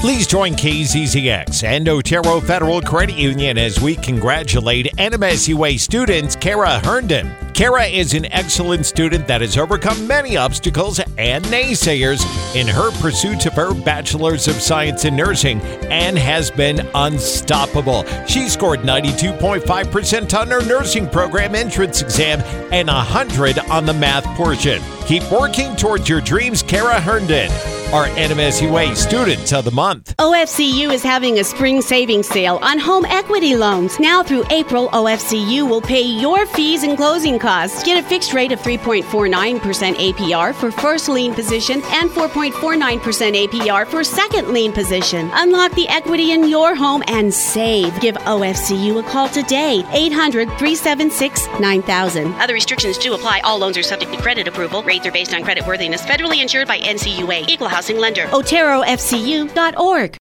Please join KZZX and Otero Federal Credit Union as we congratulate NMSUA students Kara Herndon. Kara is an excellent student that has overcome many obstacles and naysayers in her pursuit of her Bachelor's of Science in Nursing and has been unstoppable. She scored 92.5% on her nursing program entrance exam and 100 on the math portion. Keep working towards your dreams, Kara Herndon, our NMSUA Student of the Month. OFCU is having a spring savings sale on home equity loans. Now through April, OFCU will pay your fees and closing costs. Get a fixed rate of 3.49% APR for first lien position and 4.49% APR for second lien position. Unlock the equity in your home and save. Give OFCU a call today, 800-376-9000. Other restrictions do apply. All loans are subject to credit approval. Rates are based on credit worthiness. Federally insured by NCUA. Equal housing lender. OteroFCU.org.